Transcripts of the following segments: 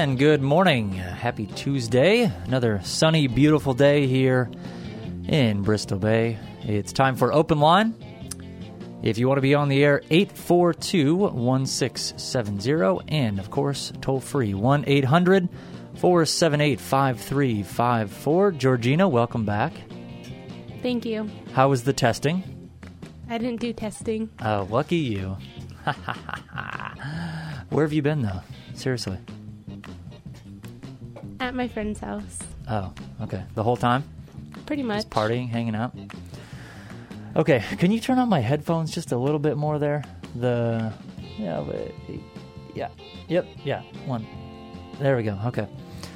And good morning. Happy Tuesday. Another sunny, beautiful day here in Bristol Bay. It's time for Open Line. If you want to be on the air, 842-1670. And, of course, toll-free, 1-800-478-5354. Georgina, welcome back. Thank you. How was the testing? I didn't do testing. Oh, lucky you. Where have you been, though? Seriously. At my friend's house. Oh, okay. The whole time? Pretty much. Just partying, hanging out? Okay, can you turn on my headphones just a little bit more there? One. There we go, okay.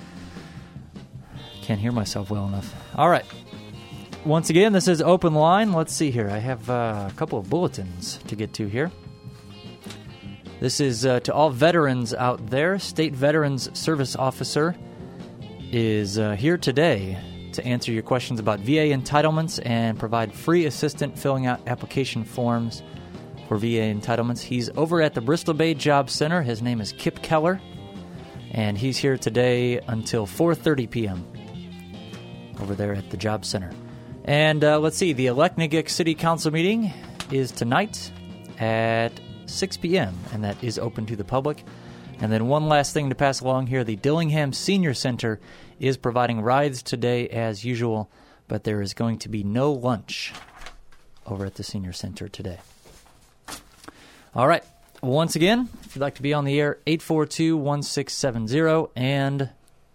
Can't hear myself well enough. All right. Once again, this is Open Line. Let's see here. I have a couple of bulletins to get to here. This is to all veterans out there. State Veterans Service Officer is here today to answer your questions about VA entitlements and provide free assistance filling out application forms for VA entitlements. He's over at the Bristol Bay Job Center. His name is Kip Keller, and he's here today until 4:30 p.m. over there at the Job Center. And let's see, the Aleknagik City Council meeting is tonight at 6 p.m., and that is open to the public. And then one last thing to pass along here, the Dillingham Senior Center is providing rides today as usual, but there is going to be no lunch over at the Senior Center today. All right. Once again, if you'd like to be on the air, 842-1670 and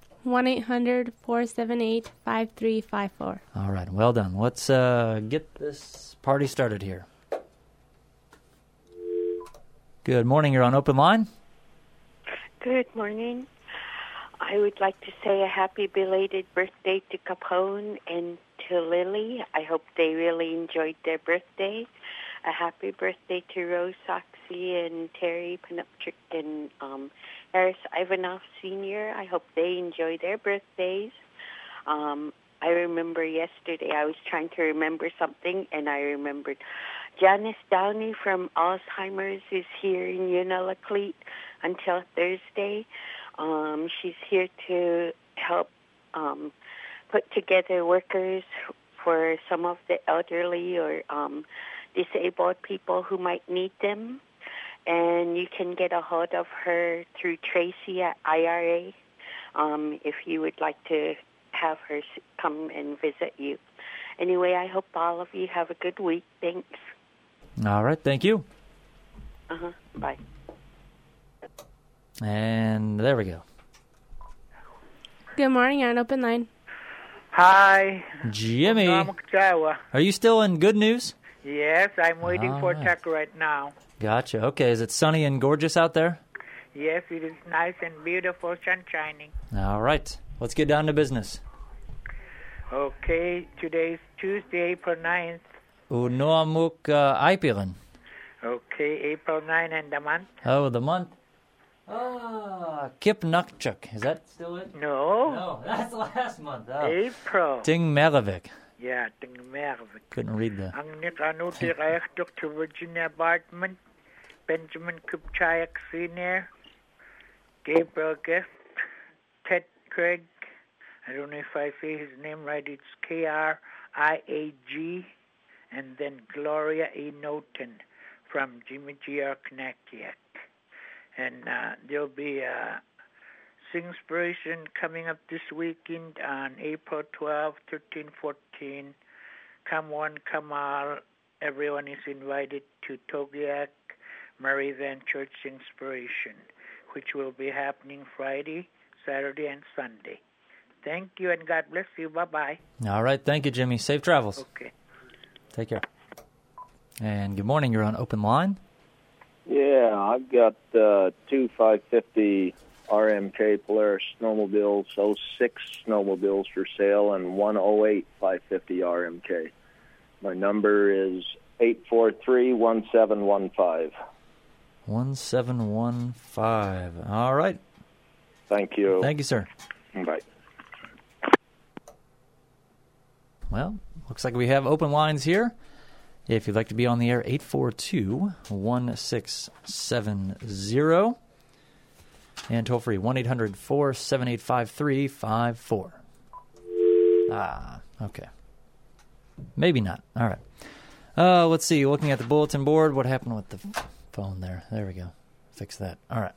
1-800-478-5354. All right, well done. Let's get this party started here. Good morning. You're on Open Line. Good morning. I would like to say a happy belated birthday to Capone and to Lily. I hope they really enjoyed their birthday. A happy birthday to Rose Soxie and Terry Penupchik and Harris Ivanov Sr. I hope they enjoy their birthdays. I remember yesterday I was trying to remember something, and I remembered Janice Downey from Alzheimer's is here in Unalakleet until Thursday. She's here to help put together workers for some of the elderly or disabled people who might need them. And you can get a hold of her through Tracy at IRA if you would like to have her come and visit you. Anyway, I hope all of you have a good week. Thanks. All right, thank you. Bye. And there we go. Good morning, you're on Open Line. Hi. Jimmy. Are you still in good news? Yes, I'm waiting for Tuck right now. Gotcha. Okay, is it sunny and gorgeous out there? Yes, it is nice and beautiful, sun shining. All right, let's get down to business. Okay, today's Tuesday, April 9th. Unoamuk Aipilan. Okay, April 9 and the month? Oh, the month? Kip Nukchuk. Is that still it? No, that's last month. Oh. April. Ting Meravik. Yeah, Ting Meravik. Couldn't read that. Ang nag-anutirayach Dr. Virginia Bartman, Benjamin Kupchayak Sr., Gabriel Guest, Ted Craig. I don't know if I say his name right. It's Kriag, and then Gloria A. Norton from Jimmy G.R. Connecticut. And there'll be a Singspiration coming up this weekend on April 12, 13, 14. Come one, come all. Everyone is invited to Togiak Mary Van Church Singspiration, which will be happening Friday, Saturday, and Sunday. Thank you, and God bless you. Bye-bye. All right. Thank you, Jimmy. Safe travels. Okay. Take care. And good morning. You're on Open Line. Yeah, I've got two 550 RMK Polaris snowmobiles, 06 snowmobiles for sale, and one 08 550 RMK. My number is 843-1715. 1715. All right. Thank you. Thank you, sir. Bye. Well, looks like we have open lines here. If you'd like to be on the air, 842-1670. And toll free, 1-800-478-5354. Ah, okay. Maybe not. All right. Let's see. Looking at the bulletin board, what happened with the phone there? There we go. Fix that. All right.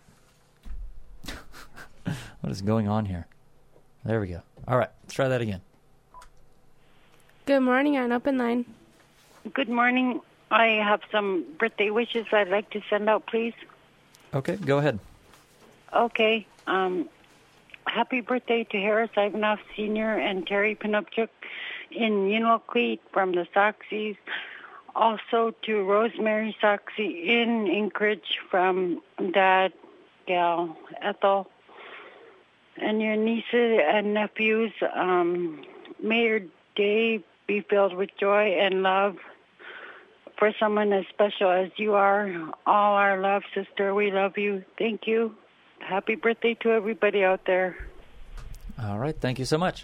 What is going on here? There we go. All right. Let's try that again. Good morning on Open Line. Good morning. I have some birthday wishes I'd like to send out, please. Okay, go ahead. Okay. Happy birthday to Harris Ivanov Sr. and Terry Pinupchuk in Unalakleet from the Soxies. Also to Rosemary Soxie in Anchorage from Dad, Gal, Ethel. And your nieces and nephews, may your day be filled with joy and love for someone as special as you are. All our love, sister. We love you. Thank you. Happy birthday to everybody out there. All right. Thank you so much.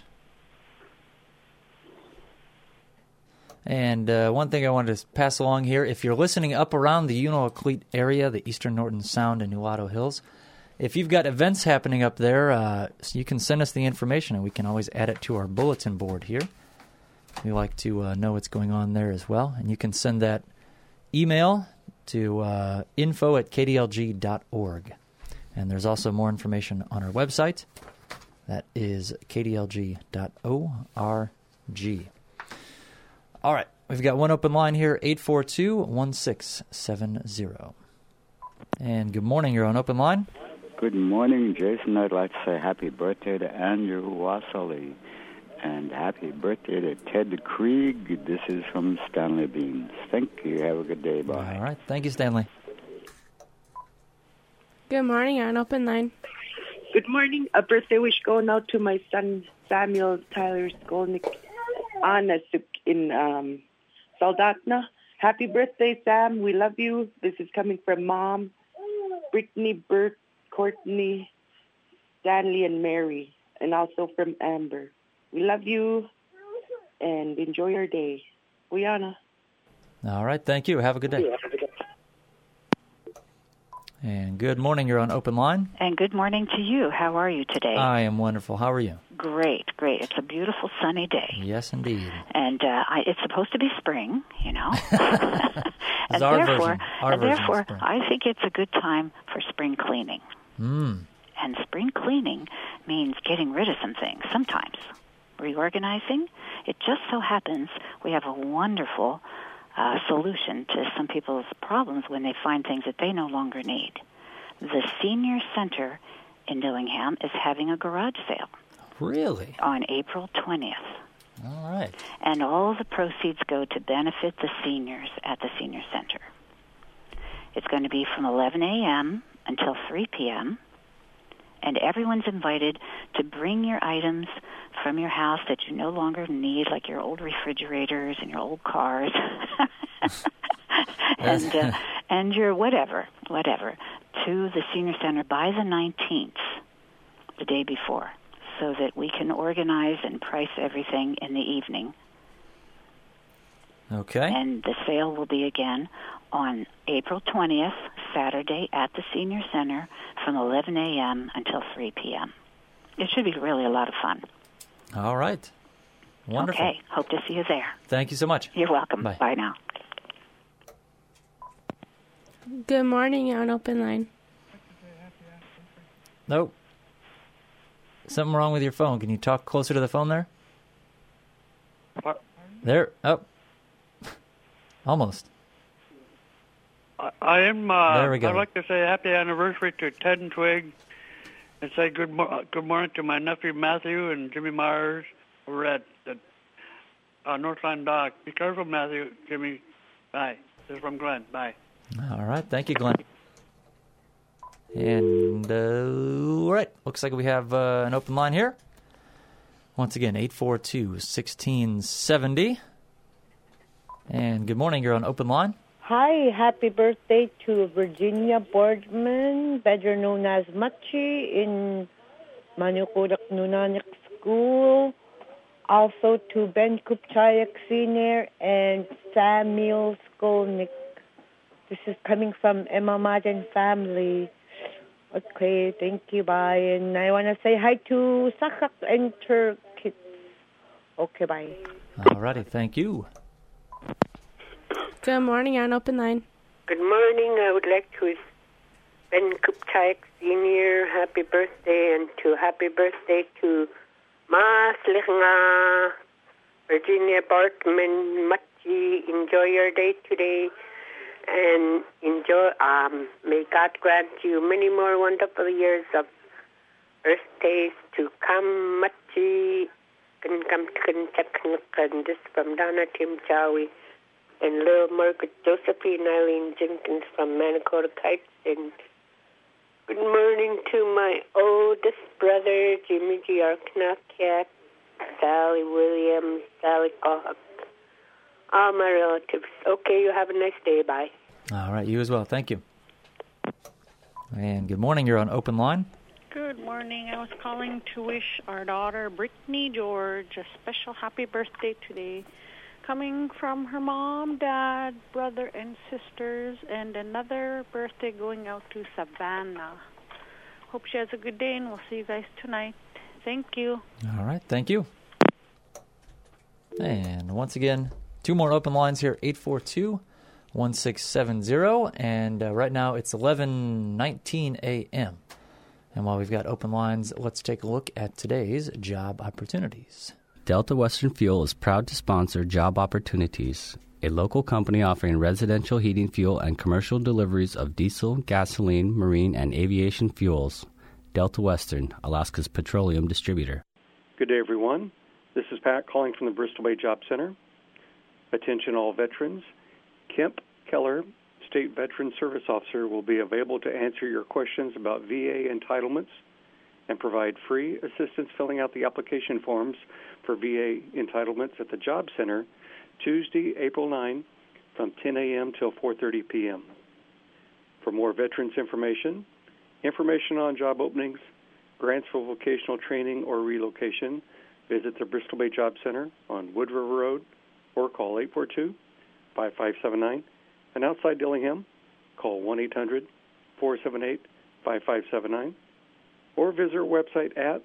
And one thing I wanted to pass along here, if you're listening up around the Unalakleet area, the Eastern Norton Sound and Nulato Hills, if you've got events happening up there, you can send us the information and we can always add it to our bulletin board here. We like to know what's going on there as well. And you can send that email to info@kdlg.org. And there's also more information on our website. That is kdlg.org. All right. We've got one open line here, 842-1670. And good morning. You're on open line. Good morning, Jason. I'd like to say happy birthday to Andrew Wassily. And happy birthday to Ted Krieg. This is from Stanley Beans. Thank you. Have a good day. Bye. All right. Thank you, Stanley. Good morning on Open Line. Good morning. A birthday wish going out to my son, Samuel Tyler Skolnick in Saldatna. Happy birthday, Sam. We love you. This is coming from Mom, Brittany, Bert, Courtney, Stanley, and Mary, and also from Amber. We love you, and enjoy your day. Uyana. All right. Thank you. Have a good day. And good morning. You're on open line. And good morning to you. How are you today? I am wonderful. How are you? Great, great. It's a beautiful sunny day. Yes, indeed. And it's supposed to be spring, you know. And therefore, I think it's a good time for spring cleaning. Mm. And spring cleaning means getting rid of some things sometimes. Reorganizing. It just so happens we have a wonderful solution to some people's problems when they find things that they no longer need. The Senior Center in Dillingham is having a garage sale. Really? On April 20th. All right. And all the proceeds go to benefit the seniors at the Senior Center. It's going to be from 11 a.m. until 3 p.m., and everyone's invited to bring your items from your house that you no longer need, like your old refrigerators and your old cars, and your whatever, to the Senior Center by the 19th, the day before, so that we can organize and price everything in the evening. Okay. And the sale will be again on April 20th, Saturday, at the Senior Center from 11 a.m. until 3 p.m. It should be really a lot of fun. All right. Wonderful. Okay. Hope to see you there. Thank you so much. You're welcome. Bye. Bye now. Good morning on Open Line. Nope. Something wrong with your phone. Can you talk closer to the phone there? What? There. Oh. Almost. I am. There we go. I'd like to say happy anniversary to Ted and Twig, and say good morning to my nephew Matthew and Jimmy Myers over at Northline Dock. Be careful, Matthew. Jimmy. Bye. This is from Glenn. Bye. All right. Thank you, Glenn. And, all right. Looks like we have an open line here. Once again, 842-1670. And good morning. You're on open line. Hi, happy birthday to Virginia Boardman, better known as Machi, in Manukudak Nunanik School. Also to Ben Kupchayak Sr. and Samuel Skolnick. This is coming from Emma Madden family. Okay, thank you, bye. And I want to say hi to Sakak and her kids. Okay, bye. All righty, thank you. Good morning, on Open Line. Good morning. I would like to wish Ben Kupchak Sr. happy birthday, and happy birthday to Mas Lichna, Virginia Bartman Machi. Enjoy your day today, and may God grant you many more wonderful years of birthdays to come. Machi, and this from Donna Tim Chowie and little Margaret Josephine Eileen Jenkins from Manakota Heights. And good morning to my oldest brother, Jimmy G. Arknakat, Sally Williams, Sally Cobb, all my relatives. Okay, you have a nice day. Bye. All right, you as well. Thank you. And good morning. You're on Open Line. Good morning. I was calling to wish our daughter, Brittany George, a special happy birthday today. Coming from her mom, dad, brother, and sisters, and another birthday going out to Savannah. Hope she has a good day, and we'll see you guys tonight. Thank you. All right, thank you. And once again, 2 more open lines here, 842-1670, and right now it's 11:19 a.m. And while we've got open lines, let's take a look at today's job opportunities. Delta Western Fuel is proud to sponsor Job Opportunities, a local company offering residential heating fuel and commercial deliveries of diesel, gasoline, marine, and aviation fuels. Delta Western, Alaska's petroleum distributor. Good day, everyone. This is Pat calling from the Bristol Bay Job Center. Attention all veterans. Kemp Keller, State Veteran Service Officer, will be available to answer your questions about VA entitlements and provide free assistance filling out the application forms for VA entitlements at the Job Center Tuesday, April 9, from 10 a.m. till 4:30 p.m. For more veterans information on job openings, grants for vocational training or relocation, visit the Bristol Bay Job Center on Wood River Road or call 842-5579. And outside Dillingham, call 1-800-478-5579 or visit our website at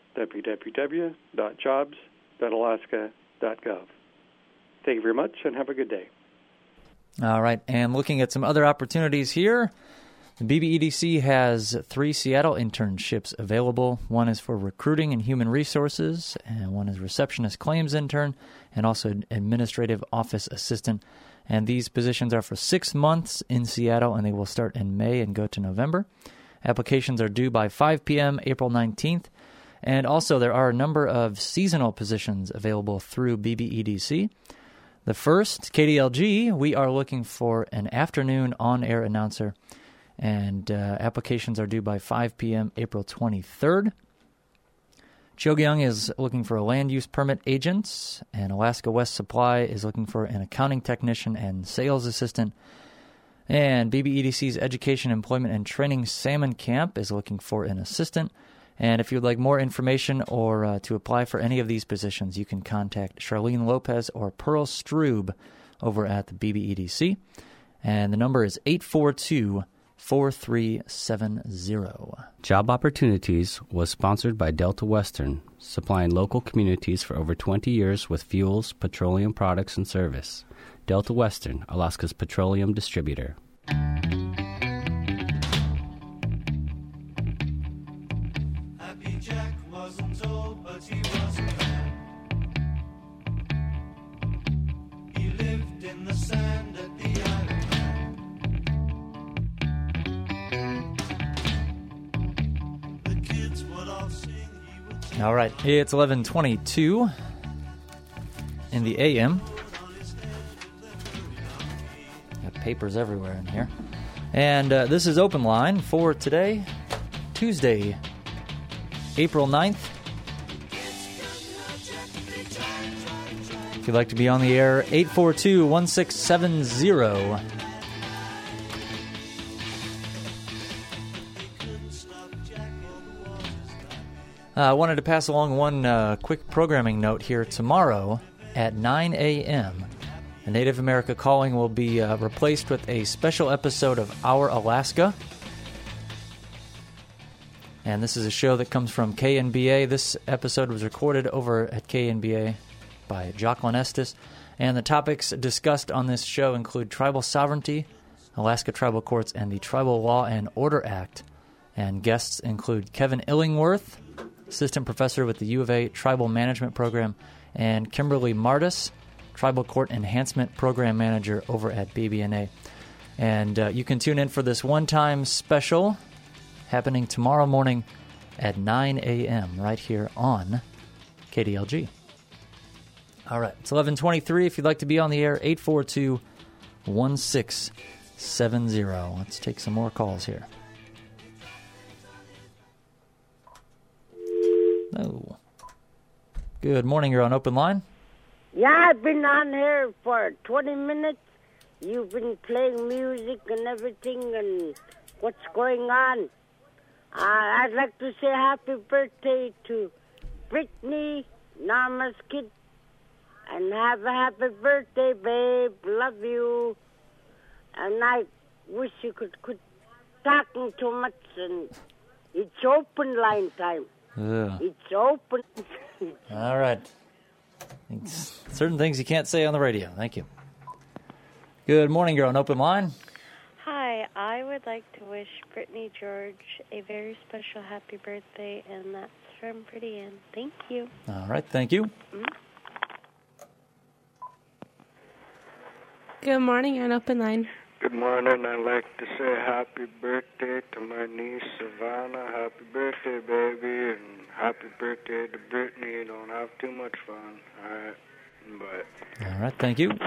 www.jobs.alaska.gov. Thank you very much and have a good day. All right, and looking at some other opportunities here, the BBEDC has 3 Seattle internships available. One is for recruiting and human resources, and one is receptionist claims intern, and also administrative office assistant. And these positions are for 6 months in Seattle, and they will start in May and go to November. Applications are due by 5 p.m. April 19th. And also there are a number of seasonal positions available through BBEDC. The first, KDLG, we are looking for an afternoon on-air announcer, and applications are due by 5 p.m. April 23rd. Chogyong is looking for a land use permit agent, and Alaska West Supply is looking for an accounting technician and sales assistant. And BBEDC's Education, Employment, and Training Salmon Camp is looking for an assistant. And if you'd like more information or to apply for any of these positions, you can contact Charlene Lopez or Pearl Strube over at the BBEDC. And the number is 842-4370. Job Opportunities was sponsored by Delta Western, supplying local communities for over 20 years with fuels, petroleum products, and service. Delta Western, Alaska's petroleum distributor. Happy Jack wasn't old, but he wasn't bad. He lived in the sand at the island. The kids would all sing. All right, it's 11:22 in the AM. Got papers everywhere in here. And this is Open Line for today, Tuesday, April 9th. If you'd like to be on the air, 842-1670. I wanted to pass along one quick programming note here. Tomorrow at 9 a.m., the Native America Calling will be replaced with a special episode of Our Alaska. And this is a show that comes from KNBA. This episode was recorded over at KNBA by Jocelyn Estes. And the topics discussed on this show include tribal sovereignty, Alaska tribal courts, and the Tribal Law and Order Act. And guests include Kevin Illingworth, assistant professor with the U of A Tribal Management Program, and Kimberly Martis, Tribal Court Enhancement Program Manager over at BBNA. And you can tune in for this one-time special happening tomorrow morning at 9 a.m. right here on KDLG. All right, it's 11:23. If you'd like to be on the air, 842-1670. Let's take some more calls here. Oh. Good morning. You're on Open Line. Yeah, I've been on here for 20 minutes. You've been playing music and everything and what's going on. I'd like to say happy birthday to Brittany, Norma's kid. And have a happy birthday, babe. Love you. And I wish you could quit talking too much. And it's open line time. Ugh. It's open. All right. Certain things you can't say on the radio. Thank you. Good morning. You're on Open Line. Hi, I would like to wish Brittany George a very special happy birthday, and that's from Pretty Ann. Thank you. All right. Thank you. Good morning on Open Line. Good morning. I'd like to say happy birthday to my niece Savannah. Happy birthday, baby, and happy birthday to Brittany. Don't have too much fun. All right. Bye. All right. Thank you.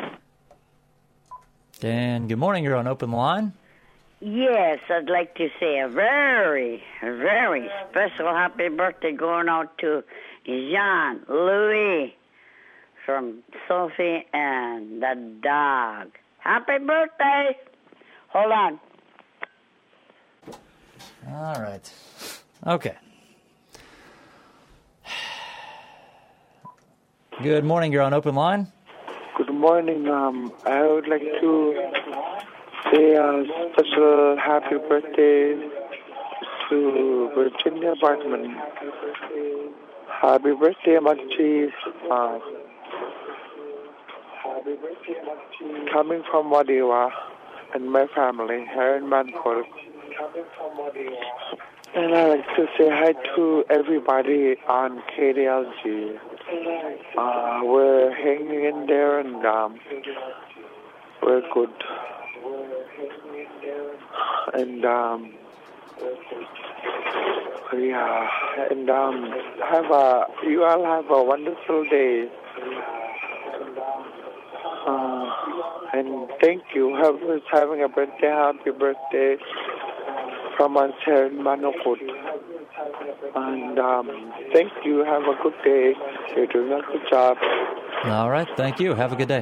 And good morning. You're on Open Line. Yes, I'd like to say a very, very special happy birthday going out to Jean Louis from Sophie and the dog. Happy birthday! Hold on. All right. Okay. Good morning. You're on Open Line. Good morning. I would like to say a special happy birthday to Virginia Bartman. Happy birthday, Machi. Coming from Wadiwa and my family here in Manford. And I'd like to say hi to everybody on KDLG. We're hanging in there and we're good. And yeah, and you all have a wonderful day. And thank you for having a birthday. Happy birthday from us here in Manukut. And thank you. Have a good day. You're doing a good job. All right. Thank you. Have a good day.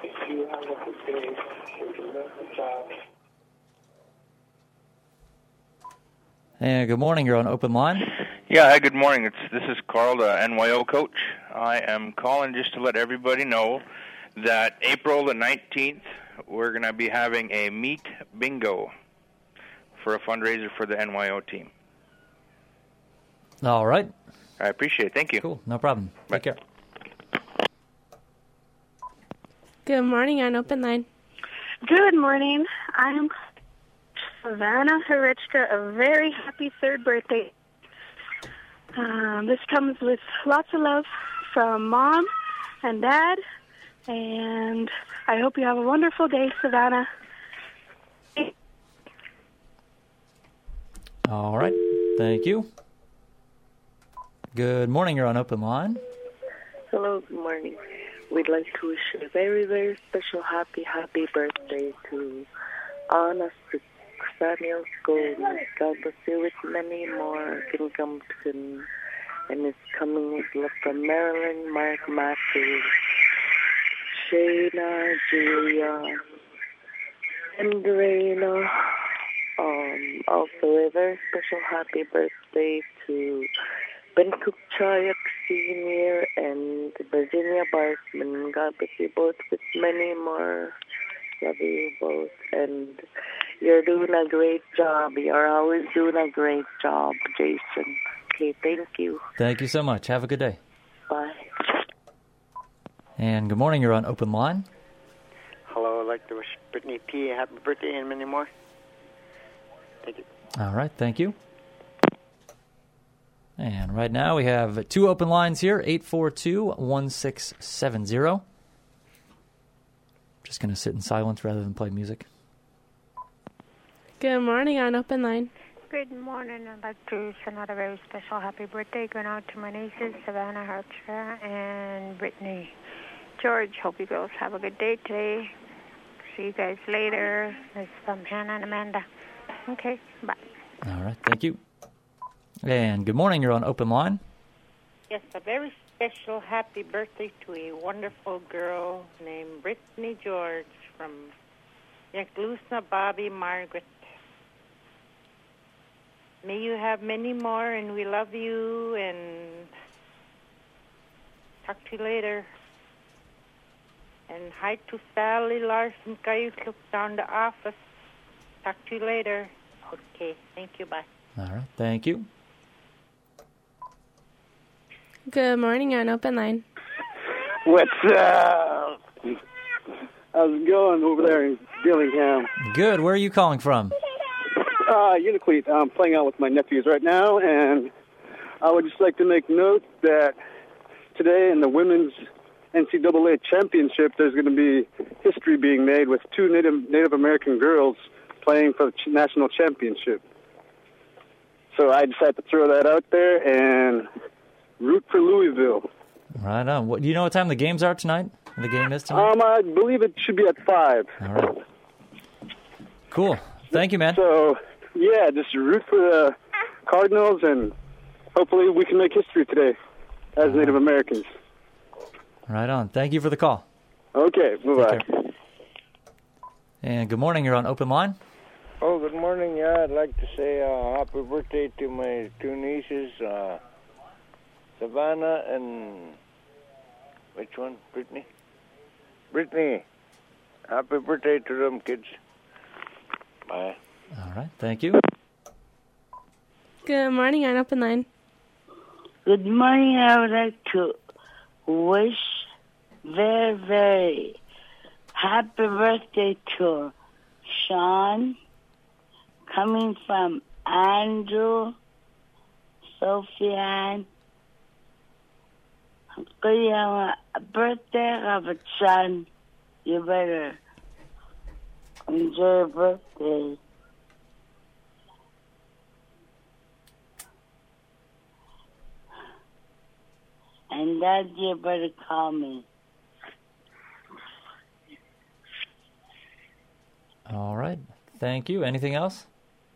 And good morning. You're on Open Line. Yeah, hi, good morning. This is Carl, the NYO coach. I am calling just to let everybody know that April the 19th, we're going to be having a meat bingo for a fundraiser for the NYO team. All right. I appreciate it. Thank you. Cool. No problem. Bye. Take care. Good morning on Open Line. Good morning. I'm Savannah Harichka. A very happy third birthday. This comes with lots of love from Mom and Dad. And I hope you have a wonderful day, Savannah. All right. Thank you. Good morning. You're on Open Line. Hello, good morning. We'd like to wish a very, very special happy birthday to Anna Samuel Goldman. God bless you with many more kingdoms, and it's coming with love from Marilyn, Mark, Matthew, Shayna, Julia, and Reina. Also a very special happy birthday to Ben Kupchayuk Sr. and Virginia Bartman. God bless you both with many more. Love you both. And You're doing a great job. You're always doing a great job, Jason. Okay, thank you. Thank you so much. Have a good day. Bye. And good morning. You're on Open Line. Hello, I'd like to wish Brittany P. a happy birthday and many more. Thank you. All right. Thank you. And right now we have 2 open lines here, 842-1670. Just going to sit in silence rather than play music. Good morning on Open Line. Good morning. I'd like to send out a very special happy birthday going out to my nieces, Savannah Hartscher and Brittany George. Hope you girls have a good day today. See you guys later. It's from Hannah and Amanda. Okay, bye. All right, thank you. And good morning. You're on Open Line. Yes, a very special happy birthday to a wonderful girl named Brittany George from Yaklusna Bobby Margaret. May you have many more, and we love you, and talk to you later. And hi to Sally Larson, look down the office. Talk to you later. Okay, thank you, bye. All right, thank you. Good morning on Open Line. What's up? How's it going over there in Dillingham? Good. Where are you calling from? Uniclete. I'm playing out with my nephews right now, and I would just like to make note that today in the women's NCAA championship, there's going to be history being made with 2 Native American girls playing for the national championship. So I decided to throw that out there and root for Louisville. Right on. Do you know what time the games are tonight? The game is tonight? I believe it should be at 5. All right. Cool. Thank you, man. So, yeah, just root for the Cardinals, and hopefully we can make history today as Native Americans. Right on. Thank you for the call. Okay, bye-bye. And good morning. You're on Open Line. Oh, good morning. Yeah, I'd like to say happy birthday to my 2 nieces, Savannah and... which one? Brittany? Brittany. Happy birthday to them kids. Bye. All right. Thank you. Good morning on Open Line. Good morning. I would like to wish very, very happy birthday to Sean, coming from Andrew, Sophie-Ann. You have a birthday of a son. You better enjoy your birthday. And Dad, you better call me. All right. Thank you. Anything else?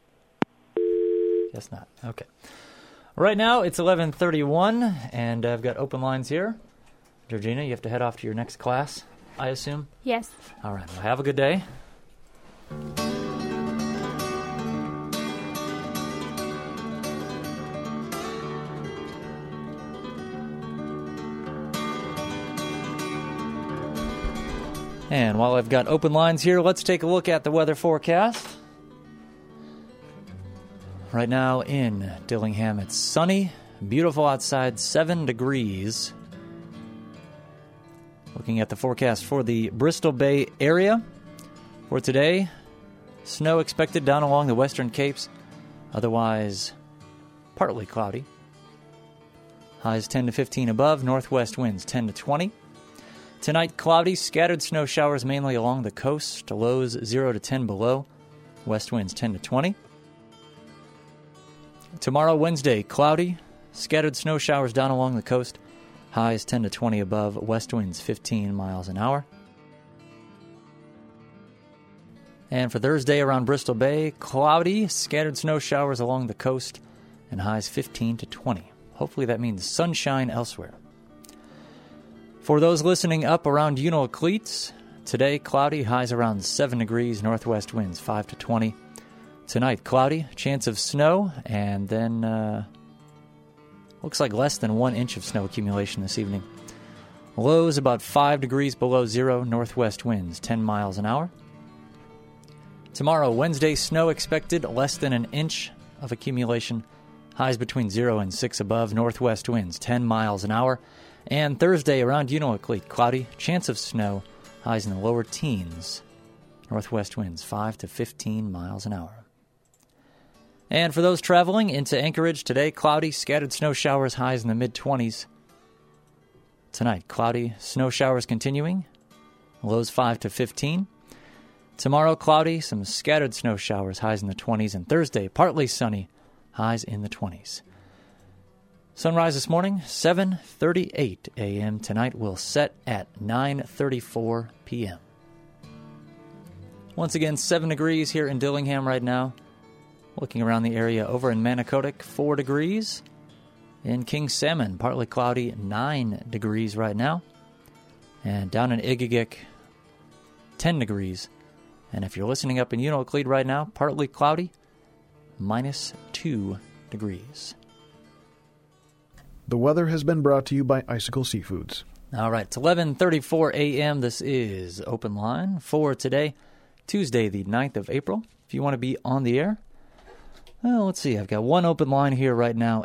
Guess not. Okay. Right now, it's 11:31, and I've got open lines here. Georgina, you have to head off to your next class, I assume? Yes. All right. Well, have a good day. And while I've got open lines here, let's take a look at the weather forecast. Right now in Dillingham, it's sunny, beautiful outside, 7 degrees. Looking at the forecast for the Bristol Bay area for today, snow expected down along the western Capes, otherwise partly cloudy. Highs 10 to 15 above, northwest winds 10 to 20. Tonight, cloudy, scattered snow showers mainly along the coast, lows 0 to 10 below, west winds 10 to 20. Tomorrow, Wednesday, cloudy, scattered snow showers down along the coast, highs 10 to 20 above, west winds 15 miles an hour. And for Thursday around Bristol Bay, cloudy, scattered snow showers along the coast, and highs 15 to 20. Hopefully that means sunshine elsewhere. For those listening up around Unalakleet, today cloudy, highs around 7 degrees, northwest winds 5 to 20. Tonight, cloudy, chance of snow, and then looks like less than 1 inch of snow accumulation this evening. Lows about 5 degrees below zero, northwest winds 10 miles an hour. Tomorrow, Wednesday, snow expected, less than an inch of accumulation. Highs between 0 and 6 above, northwest winds 10 miles an hour. And Thursday, around Unalakleet, cloudy, chance of snow, highs in the lower teens. Northwest winds 5 to 15 miles an hour. And for those traveling into Anchorage today, cloudy, scattered snow showers, highs in the mid-20s. Tonight, cloudy, snow showers continuing, lows 5 to 15. Tomorrow, cloudy, some scattered snow showers, highs in the 20s. And Thursday, partly sunny, highs in the 20s. Sunrise this morning, 7:38 a.m. Tonight will set at 9:34 p.m. Once again, 7 degrees here in Dillingham right now. Looking around the area over in Manicodic, 4 degrees. In King Salmon, partly cloudy, 9 degrees right now. And down in Igigik, 10 degrees. And if you're listening up in Unalakleet right now, partly cloudy, -2 degrees. The weather has been brought to you by Icicle Seafoods. All right, it's 11:34 a.m. This is Open Line for today, Tuesday, the 9th of April. If you want to be on the air, well, let's see. I've got one open line here right now,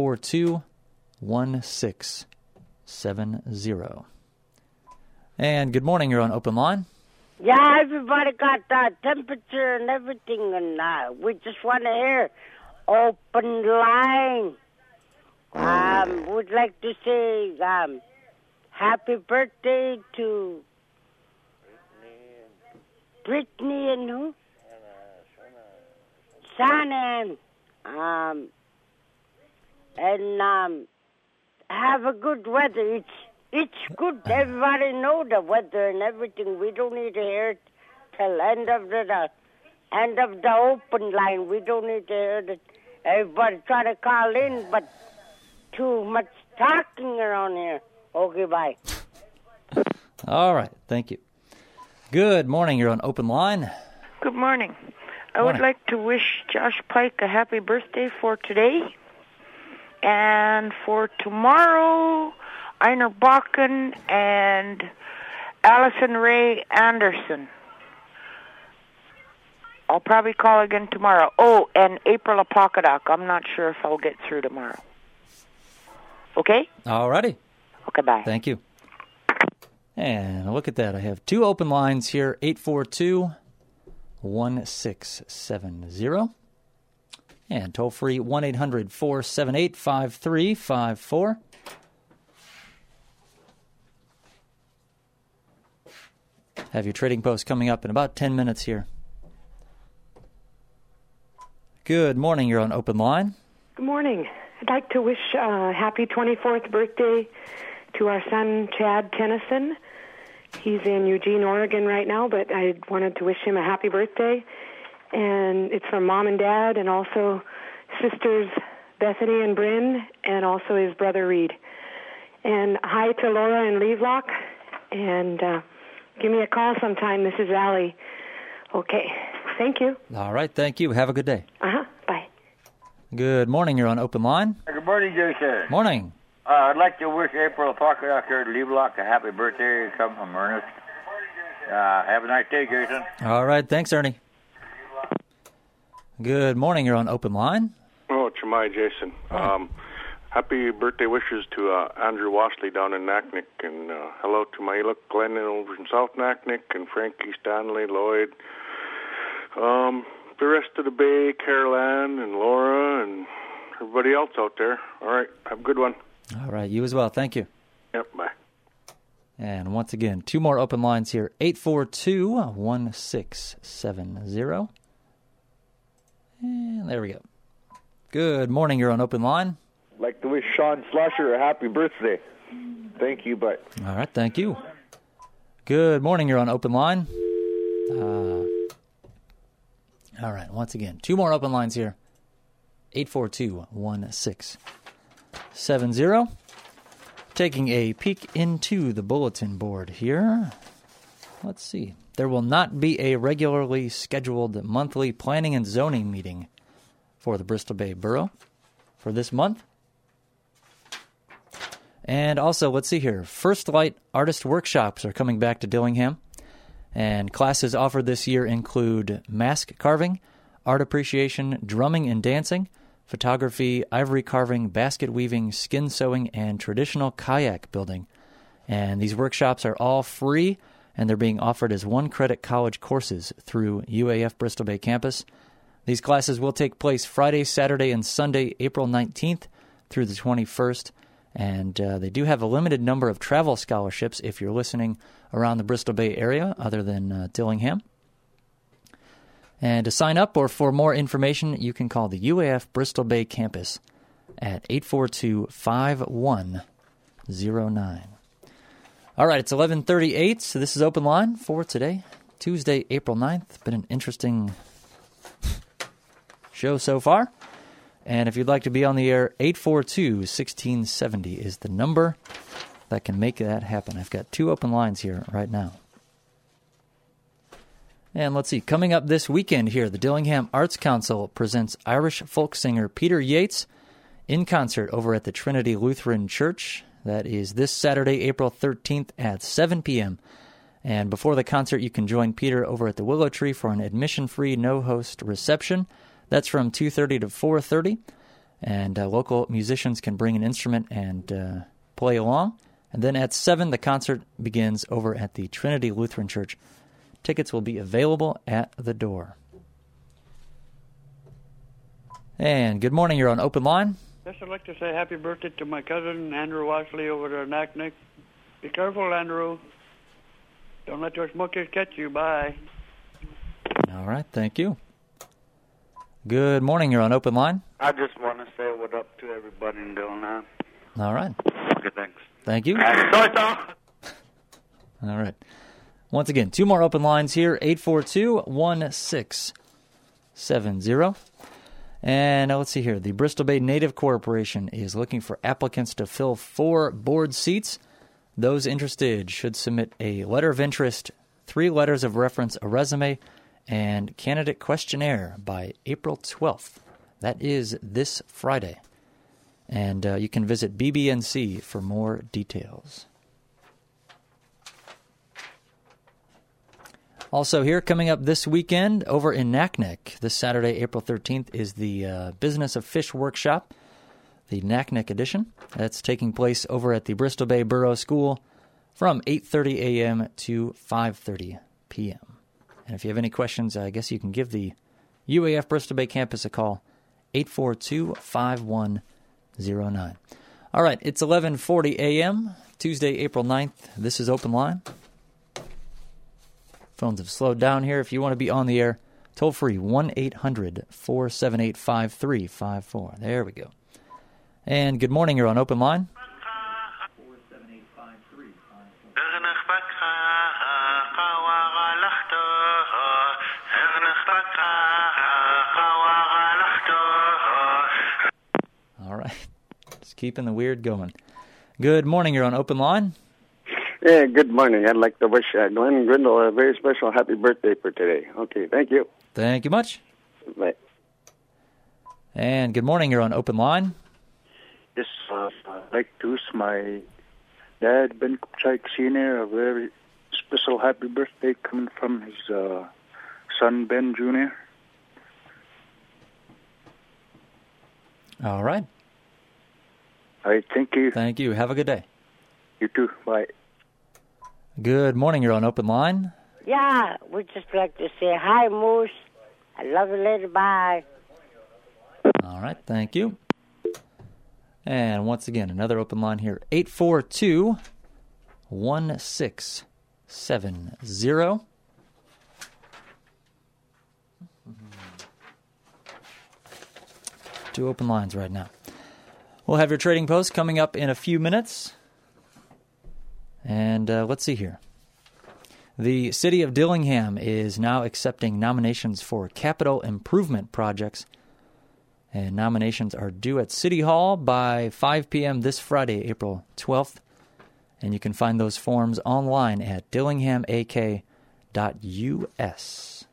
842-1670. And good morning, you're on Open Line. Yeah, everybody got temperature and everything, and we just want to hear Open Line. Would like to say happy birthday to Brittany and who? Shannon. And have a good weather. It's good. Everybody know the weather and everything. We don't need to hear it till end of the Open Line. We don't need to hear it. Everybody try to call in, but too much talking around here. Okay, bye. All right, thank you. Good morning, you're on Open Line. Good morning. I would like to wish Josh Pike a happy birthday for today. And for tomorrow, Einar Bakken and Allison Ray Anderson. I'll probably call again tomorrow. Oh, and April Apocadoc. I'm not sure if I'll get through tomorrow. Okay? All righty. Okay, bye. Thank you. And look at that. I have 2 open lines here, 842-1670. And toll-free, 1-800-478-5354. Have your trading post coming up in about 10 minutes here. Good morning. You're on Open Line. Good morning. I'd like to wish a happy 24th birthday to our son, Chad Tennyson. He's in Eugene, Oregon right now, but I wanted to wish him a happy birthday. And it's from Mom and Dad and also sisters Bethany and Bryn and also his brother Reed. And hi to Laura and Levelock. And give me a call sometime. This is Allie. Okay. Thank you. All right. Thank you. Have a good day. Uh-huh. Bye. Good morning. You're on Open Line. Good morning, Jason. Morning. I'd like to wish April Pocket here at Levelock a happy birthday. Come from Ernest. Have a nice day, Jason. All right. Thanks, Ernie. Good morning. You're on Open Line. Oh, Chamai, Jason. Happy birthday wishes to Andrew Wastley down in Naknek, and hello to my look Glenn over in South Naknek, and Frankie, Stanley, Lloyd, the rest of the Bay, Carol Ann, and Laura, and everybody else out there. All right, have a good one. All right, you as well. Thank you. Yep, bye. And once again, 2 more open lines here, 842-1670. And there we go. Good morning. You're on Open Line. I'd like to wish Sean Slusher a happy birthday. Thank you, bye. All right, thank you. Good morning. You're on Open Line. All right, once again, 2 more open lines here. 842-1670. Taking a peek into the bulletin board here. Let's see. There will not be a regularly scheduled monthly planning and zoning meeting for the Bristol Bay Borough for this month. And also, let's see here. First Light artist workshops are coming back to Dillingham. And classes offered this year include mask carving, art appreciation, drumming and dancing, photography, ivory carving, basket weaving, skin sewing, and traditional kayak building. And these workshops are all free, and they're being offered as one-credit college courses through UAF Bristol Bay campus. These classes will take place Friday, Saturday, and Sunday, April 19th through the 21st. And they do have a limited number of travel scholarships if you're listening around the Bristol Bay area other than Dillingham. And to sign up or for more information, you can call the UAF Bristol Bay campus at 842-5109. All right, it's 11:38, so this is Open Line for today, Tuesday, April 9th. Been an interesting show so far. And if you'd like to be on the air, 842-1670 is the number that can make that happen. I've got 2 open lines here right now. And let's see, coming up this weekend here, the Dillingham Arts Council presents Irish folk singer Peter Yates in concert over at the Trinity Lutheran Church. That is this Saturday, April 13th at 7 p.m. And before the concert, you can join Peter over at the Willow Tree for an admission-free, no-host reception. That's from 2:30 to 4:30. And local musicians can bring an instrument and play along. And then at 7, the concert begins over at the Trinity Lutheran Church. Tickets will be available at the door. And good morning, you're on Open Line. Yes, I'd like to say happy birthday to my cousin, Andrew Washley, over there in Naknek. Be careful, Andrew. Don't let your smokers catch you. Bye. All right, thank you. Good morning, you're on Open Line. I just want to say what up to everybody in Dillingham. All right. Okay, thanks. Thank you. All right. Once again, 2 more open lines here, 842-1670. And now let's see here. The Bristol Bay Native Corporation is looking for applicants to fill 4 board seats. Those interested should submit a letter of interest, 3 letters of reference, a resume, and candidate questionnaire by April 12th. That is this Friday. And you can visit BBNC for more details. Also here, coming up this weekend over in Naknek, this Saturday, April 13th, is the Business of Fish Workshop, the Naknek edition. That's taking place over at the Bristol Bay Borough School from 8:30 a.m. to 5:30 p.m. And if you have any questions, I guess you can give the UAF Bristol Bay campus a call, 842-5109. All right, it's 11:40 a.m., Tuesday, April 9th. This is Open Line. Phones have slowed down here. If you want to be on the air, toll free, 1-800-478-5354. There we go. And good morning, you're on Open Line. All right. Just keeping the weird going. Good morning, you're on Open Line. Yeah, good morning. I'd like to wish Glenn Grindle a very special happy birthday for today. Okay, thank you. Thank you much. Bye. And good morning, you're on Open Line. Yes, I'd like to wish my dad, Ben Kupchak Sr., a very special happy birthday coming from his son, Ben Jr. All right. All right, thank you. Thank you. Have a good day. You too. Bye. Good morning. You're on Open Line. Yeah, we'd just like to say hi, Moose. I love you later. Bye. All right. Thank you. And once again, another open line here, 842-1670. Two open lines right now. We'll have your trading post coming up in a few minutes. And let's see here. The City of Dillingham is now accepting nominations for capital improvement projects. And nominations are due at City Hall by 5 p.m. this Friday, April 12th. And you can find those forms online at dillinghamak.us.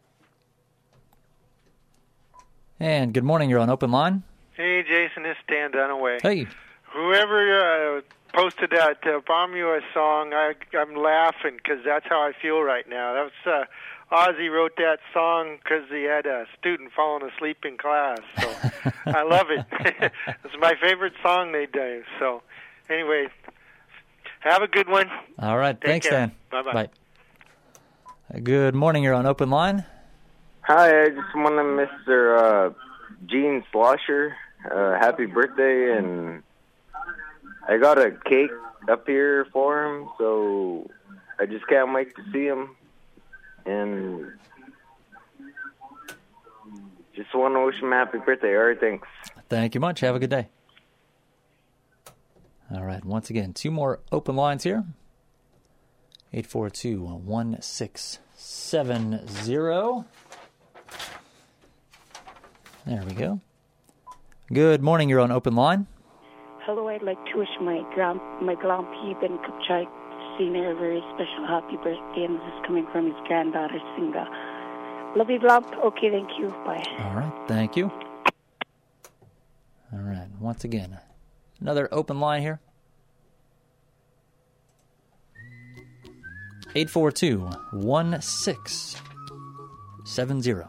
And good morning, you're on Open Line. Hey, Jason, it's Dan Dunaway. Hey. Whoever posted that Bomua song, I'm laughing because that's how I feel right now. That was Ozzy wrote that song because he had a student falling asleep in class. So I love it. It's my favorite song they do. So anyway, have a good one. All right. Thanks, care. Dan. Bye-bye. Bye. Good morning. You're on Open Line. Hi, I just want to Mr. Gene Slosher happy birthday, and I got a cake up here for him, so I just can't wait to see him, and just want to wish him a happy birthday. All right, thanks. Thank you much. Have a good day. All right. Once again, 2 more open lines here. 842-1670. There we go. Good morning. You're on Open Line. Hello, I'd like to wish my Glampi Ben Kupchak Senior a very special happy birthday, and this is coming from his granddaughter, Singa. Love you, Glamp. Okay, thank you. Bye. All right. Thank you. All right. Once again, another open line here. 842-1670.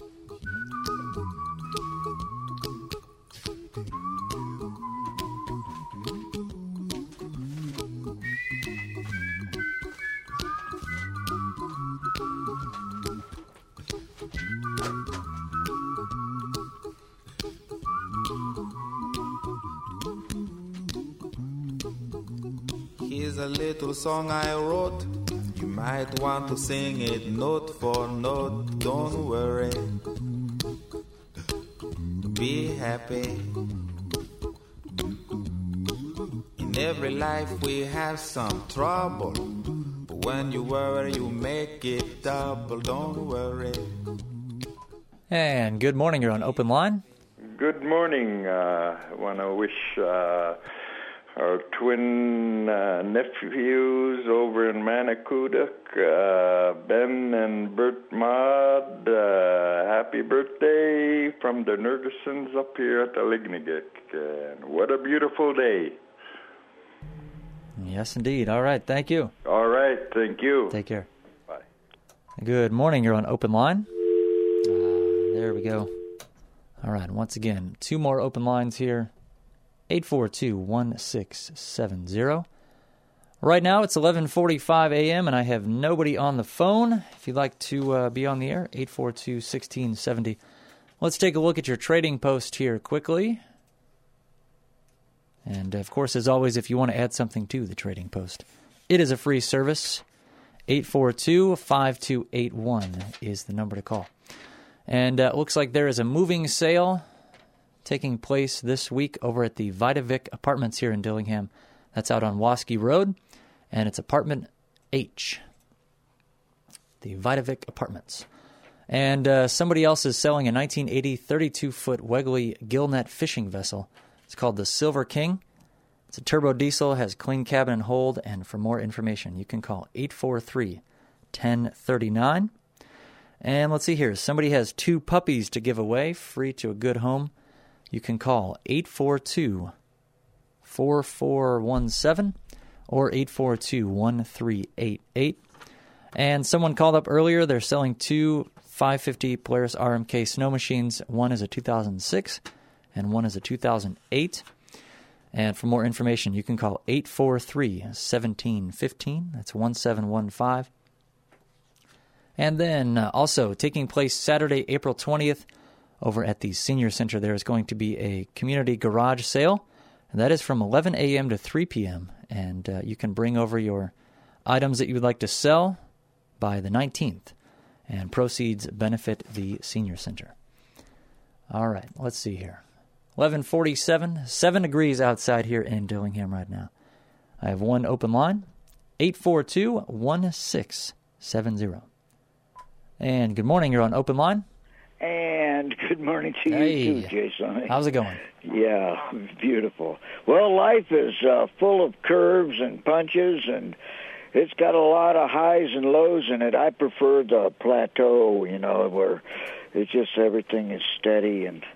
Here's a little song I wrote. You might want to sing it note for note. Don't worry. Be happy. In every life we have some trouble. But when you worry, you make it double. Don't worry. And good morning. You're on Open Line. Good morning. I want to wish our twin nephews over in Manicoudic, Ben and Bert Maud, happy birthday from the Nergersons up here at the Lignigic. And what a beautiful day. Yes, indeed. All right. Thank you. All right. Thank you. Take care. Bye. Good morning. You're on Open Line. There we go. All right. Once again, 2 more open lines here. 842-1670. Right now it's 11:45 a.m. and I have nobody on the phone. If you'd like to be on the air, 842-1670. Let's take a look at your trading post here quickly. And, of course, as always, if you want to add something to the trading post, it is a free service. 842-5281 is the number to call. And it looks like there is a moving sale taking place this week over at the Vitavic Apartments here in Dillingham. That's out on Waskey Road, and it's apartment H. The Vitavic Apartments. And somebody else is selling a 1980 32-foot Wegley gillnet fishing vessel. It's called the Silver King. It's a turbo diesel, has clean cabin and hold, and for more information, you can call 843-1039. And let's see here. Somebody has 2 puppies to give away, free to a good home. You can call 842-4417 or 842-1388. And someone called up earlier. They're selling 2 550 Polaris RMK snow machines. One is a 2006 and one is a 2008. And for more information, you can call 843-1715. That's 1715. And then also taking place Saturday, April 20th, over at the Senior Center, there is going to be a community garage sale, and that is from 11 a.m. to 3 p.m., and you can bring over your items that you would like to sell by the 19th, and proceeds benefit the Senior Center. All right, let's see here. 11:47, 7 degrees outside here in Dillingham right now. I have one open line, 842-1670. And good morning, you're on Open Line. And good morning to you too, Jason. How's it going? Yeah, beautiful. Well, life is full of curves and punches, and it's got a lot of highs and lows in it. I prefer the plateau, where it's just everything is steady. And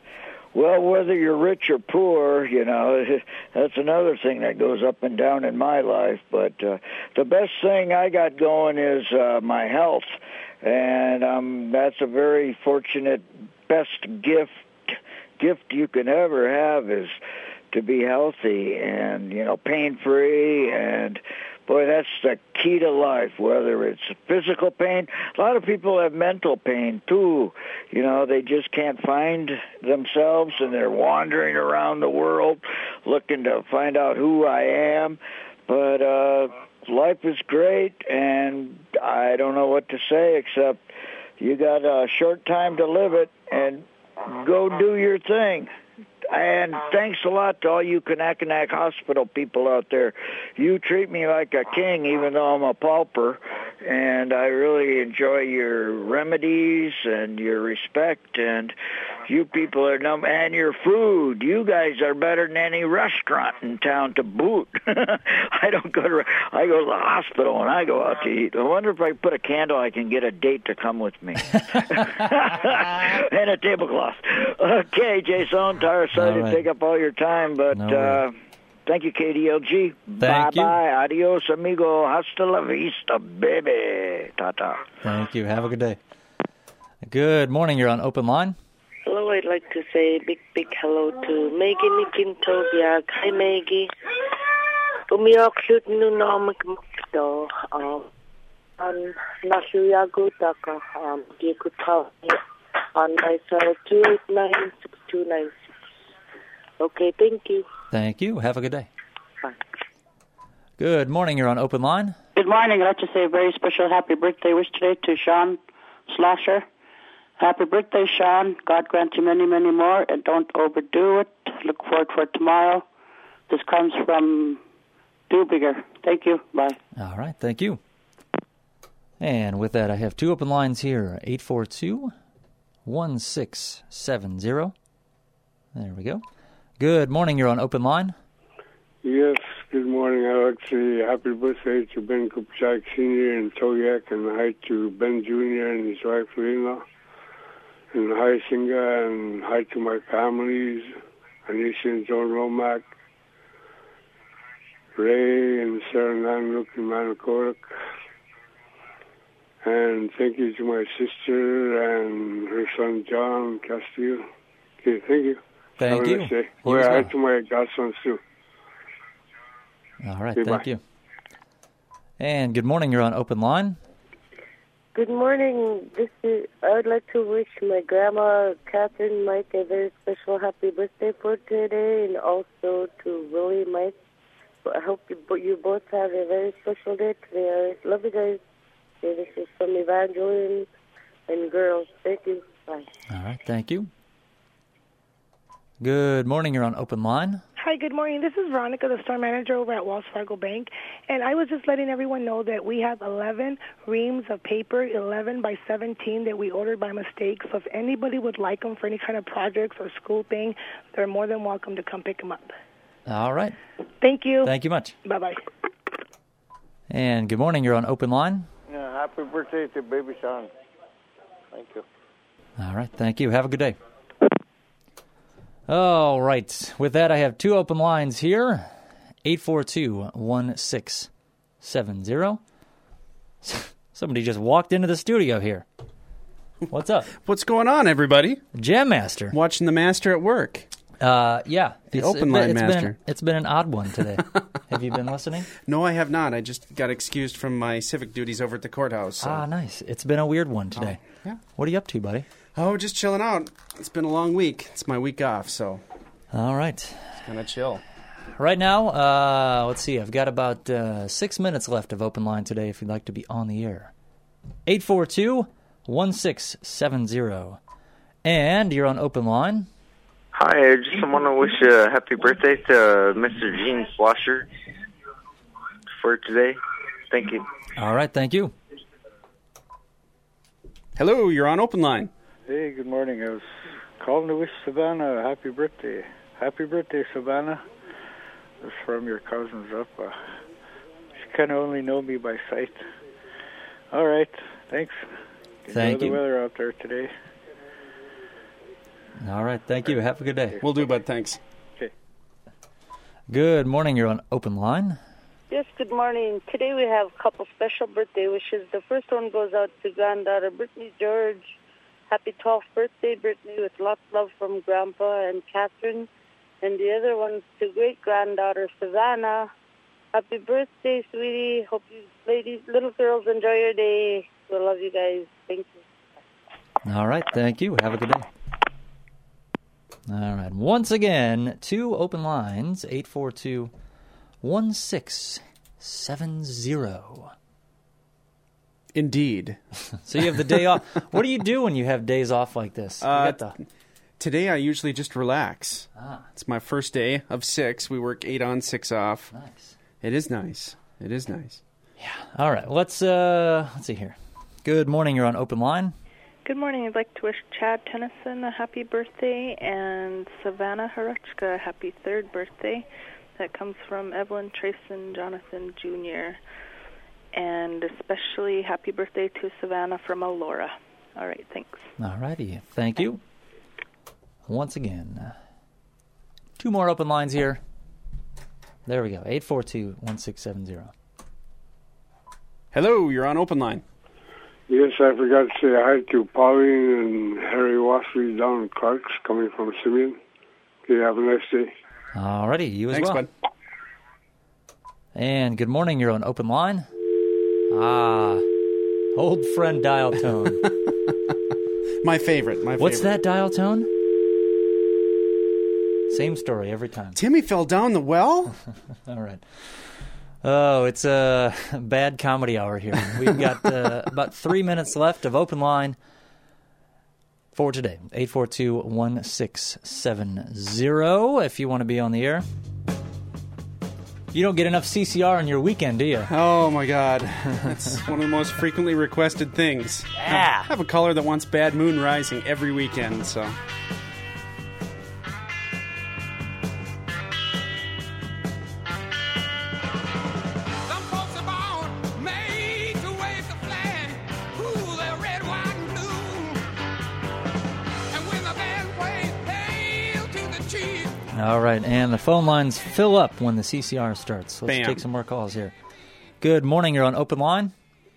Well, whether you're rich or poor, you know, that's another thing that goes up and down in my life. But the best thing I got going is my health. And that's a very fortunate, best gift you can ever have is to be healthy and, you know, pain-free. And, boy, that's the key to life, whether it's physical pain. A lot of people have mental pain, too. You know, they just can't find themselves, and they're wandering around the world looking to find out who I am. But life is great, and I don't know what to say except you got a short time to live it, and go do your thing. And thanks a lot to all you Kanakanak Hospital people out there. You treat me like a king, even though I'm a pauper, and I really enjoy your remedies and your respect, and you people are and your food. You guys are better than any restaurant in town to boot. I go to the hospital when I go out to eat. I wonder if I put a candle, I can get a date to come with me. And a tablecloth. Okay, Jason, sorry to take up all your time, but thank you, KDLG. Bye-bye. Adios, amigo. Hasta la vista, baby. Ta-ta. Thank you. Have a good day. Good morning. You're on Open Line. Hello, I'd like to say a big hello to Maggie Nikintobia. Hi, Maggie. Umiokshut nunomikmukdo. Nashuyagutaka. Gikutau. On my cell 2896296. Okay, thank you. Thank you. Have a good day. Bye. Good morning. You're on Open Line. Good morning. I'd like to say a very special happy birthday wish today to Sean Slosher. Happy birthday, Sean. God grant you many, many more, and don't overdo it. Look forward for tomorrow. This comes from Do Bigger. Thank you. Bye. All right. Thank you. And with that, I have two open lines here. 842-1670. There we go. Good morning. You're on Open Line. Yes, good morning. I'd like to say happy birthday to Ben Kupchak Sr. in Togiak, and hi to Ben Jr. and his wife Lena, and hi Singa, and hi to my families, Anisha and John Romack, Ray and Sarah Nanuk in Manakorak. And thank you to my sister and her son John Castillo. Okay, thank you. Thank you. Well, hi to my godsons too. All right, thank you. And good morning. You're on Open Line. Good morning. I would like to wish my grandma, Catherine Mike, a very special happy birthday for today, and also to Willie Mike. I hope you both have a very special day today. I love you guys. Okay, this is from Evangeline and girls. Thank you. Bye. All right, thank you. Good morning. You're on Open Line. Hi, good morning. This is Veronica, the store manager over at Wells Fargo Bank. And I was just letting everyone know that we have 11 reams of paper, 11 by 17, that we ordered by mistake. So if anybody would like them for any kind of projects or school thing, they're more than welcome to come pick them up. All right. Thank you. Thank you much. Bye-bye. And good morning. You're on Open Line. Yeah, happy birthday to baby Sean. Thank you. All right. Thank you. Have a good day. All right. With that, I have two open lines here. 842-1670. Somebody just walked into the studio here. What's up? What's going on, everybody? Jam Master. Watching the Master at work. Yeah. The Open Line Master. It's been an odd one today. Have you been listening? No, I have not. I just got excused from my civic duties over at the courthouse. So. Ah, nice. It's been a weird one today. Yeah. What are you up to, buddy? Oh, just chilling out. It's been a long week. It's my week off, so. All right. It's kind of chill. Right now, let's see. I've got about 6 minutes left of Open Line today if you'd like to be on the air. 842-1670. And you're on Open Line. Hi, I just want to wish a happy birthday to Mr. Gene Slosher for today. Thank you. All right, thank you. Hello, you're on Open Line. Hey, good morning. I was calling to wish Savannah a happy birthday. Happy birthday, Savannah. This is from your cousins up. She kind of only know me by sight. All right, thanks. Thank you. The weather out there today. All right, thank you. Have a good day. Will do, bud. Thanks. Okay. Good morning. You're on Open Line. Yes, good morning. Today we have a couple special birthday wishes. The first one goes out to granddaughter Brittany George. Happy 12th birthday, Brittany, with lots of love from Grandpa and Catherine. And the other one's to great-granddaughter Savannah. Happy birthday, sweetie. Hope you ladies, little girls, enjoy your day. We love you guys. Thank you. All right, thank you. Have a good day. All right, once again, 2 open lines, 842-1670. Indeed. So you have the day off. What do you do when you have days off like this? Today I usually just relax. Ah. It's my first day of 6. We work 8 on, 6 off. Nice. It is nice. It is nice. Yeah. All right. Let's see here. Good morning. You're on Open Line. Good morning. I'd like to wish Chad Tennyson a happy birthday and Savannah Haruchka a happy 3rd birthday. That comes from Evelyn Trayson Jonathan Jr. And especially happy birthday to Savannah from Alora. All right. Thanks. All righty. Thank you. Once again, 2 more open lines here. There we go. 842-1670. Hello, you're on Open Line. Yes, I forgot to say hi to Pauline and Harry Wassley down in Clark's, coming from Simeon. Okay, have a nice day. All righty. You as Thanks, well. bud. And good morning. You're on Open Line. Old friend dial tone. My favorite. What's that dial tone? Same story every time. Timmy fell down the well? All right. Oh, it's a bad comedy hour here. We've got about 3 minutes left of Open Line for today. 842-1670 if you want to be on the air. You don't get enough CCR on your weekend, do you? Oh, my God. That's one of the most frequently requested things. Yeah. I have a caller that wants Bad Moon Rising every weekend, so... All right, and the phone lines fill up when the CCR starts. Let's Bam. take some more calls here. Good morning. You're on Open Line.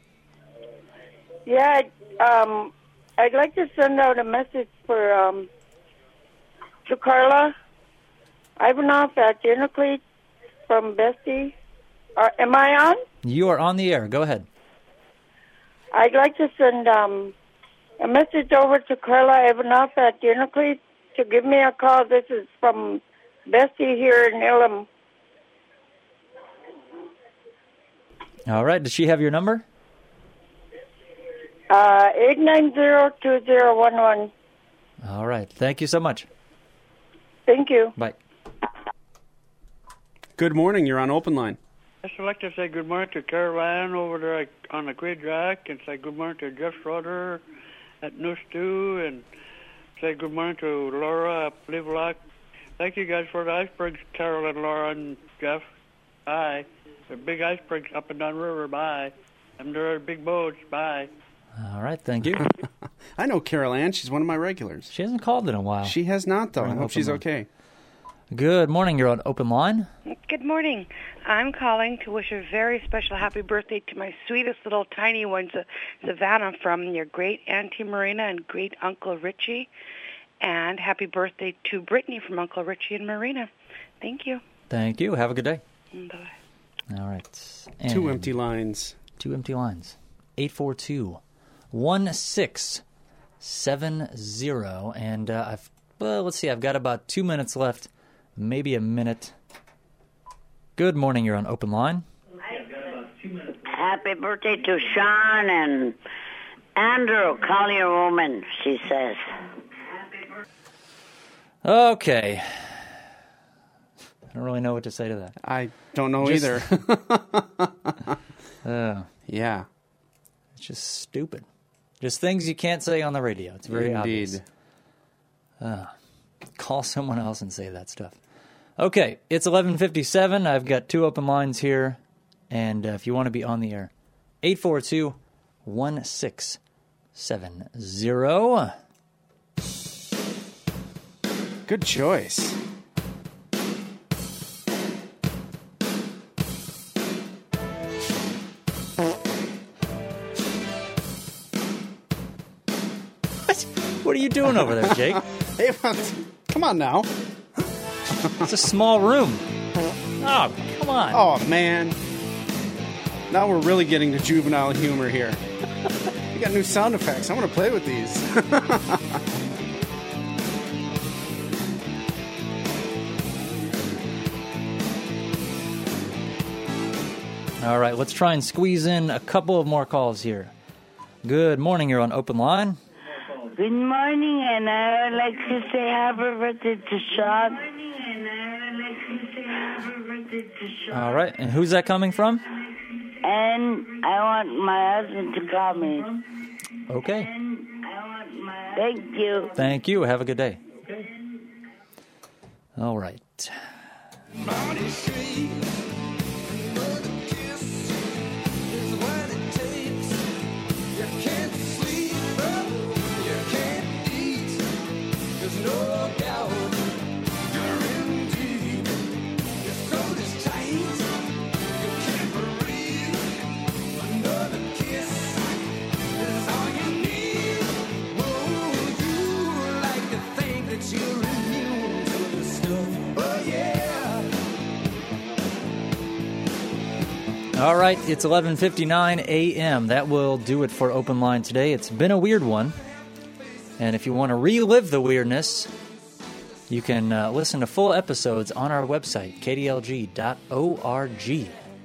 Yeah, I'd like to send out a message for to Carla Ivanoff at Uniclete from Bessie. Am I on? You are on the air. Go ahead. I'd like to send a message over to Carla Ivanoff at Uniclete to give me a call. This is from Bessie here in Elam. All right. Does she have your number? 890-2011. All right. Thank you so much. Thank you. Bye. Good morning. You're on Open Line. I'd like to say good morning to Caroline over there on the Great Rack, and say good morning to Jeff Schroeder at New Stew, and say good morning to Laura at Livelock. Thank you guys for the icebergs, Carol and Laura and Jeff. Bye. The big icebergs up and down the river. Bye. And there are big boats. Bye. All right. Thank you. I know Carol Ann. She's one of my regulars. She hasn't called in a while. She has not, though. I hope she's okay. Good morning. You're on Open Line. Good morning. I'm calling to wish a very special happy birthday to my sweetest little tiny ones, Savannah, from your great Auntie Marina and great Uncle Richie. And happy birthday to Brittany from Uncle Richie and Marina. Thank you. Thank you. Have a good day. Bye-bye. All right. 2 empty lines. 2 empty lines. 842-1670. And let's see. I've got about 2 minutes left. Maybe a minute. Good morning. You're on Open Line. Happy birthday to Sean and Andrew. Call your woman, she says. Okay. I don't really know what to say to that. I don't know either. Yeah. It's just stupid. Just things you can't say on the radio. It's very obvious. Call someone else and say that stuff. Okay, it's 11:57. I've got 2 open lines here. And if you want to be on the air, 842-1670. Good choice. What are you doing over there, Jake? Hey, come on now. It's a small room. Oh, come on. Oh, man. Now we're really getting to juvenile humor here. You got new sound effects. I want to play with these. All right, let's try and squeeze in a couple of more calls here. Good morning. You're on Open Line. Good morning, and I would like to say happy birthday to Sean. All right, and who's that coming from? And I want my husband to call me. Okay. Thank you. Thank you. Have a good day. All right. No doubt, you're in deep. Your soul is tight. You can't breathe. Another kiss is all you need. Whoa, you like to think that you're immune to the stuff. Oh yeah. All right, it's 11:59 a.m. That will do it for Open Line today. It's been a weird one. And if you want to relive the weirdness, you can listen to full episodes on our website, kdlg.org.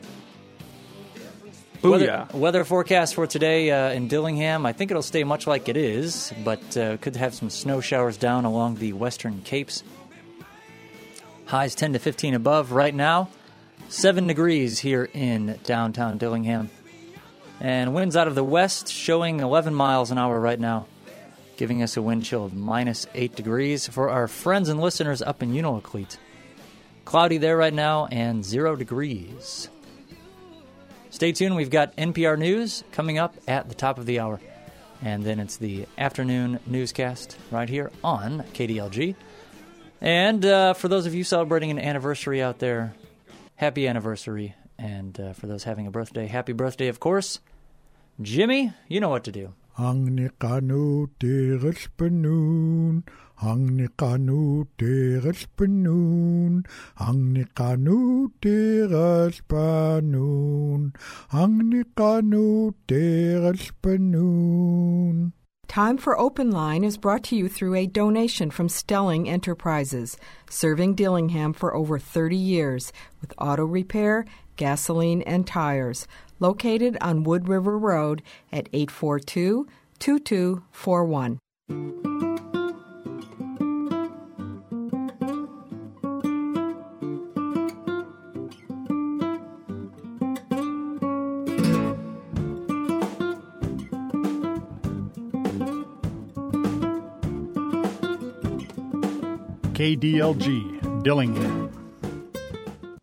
Weather forecast for today in Dillingham, I think it'll stay much like it is, but could have some snow showers down along the western capes. Highs 10 to 15 above right now. 7 degrees here in downtown Dillingham. And winds out of the west showing 11 miles an hour right now, giving us a wind chill of -8 degrees for our friends and listeners up in Unalakleet. Cloudy there right now and 0 degrees. Stay tuned. We've got NPR News coming up at the top of the hour. And then it's the afternoon newscast right here on KDLG. And for those of you celebrating an anniversary out there, happy anniversary. And for those having a birthday, happy birthday, of course. Jimmy, you know what to do. Hang ni kanu teres penun, hang ni kanu teres penun, hang ni kanu teres penun, hang ni kanu teres penun. Time for Open Line is brought to you through a donation from Stelling Enterprises, serving Dillingham for over 30 years with auto repair, gasoline, and tires. Located on Wood River Road at 842-2241. KDLG, Dillingham.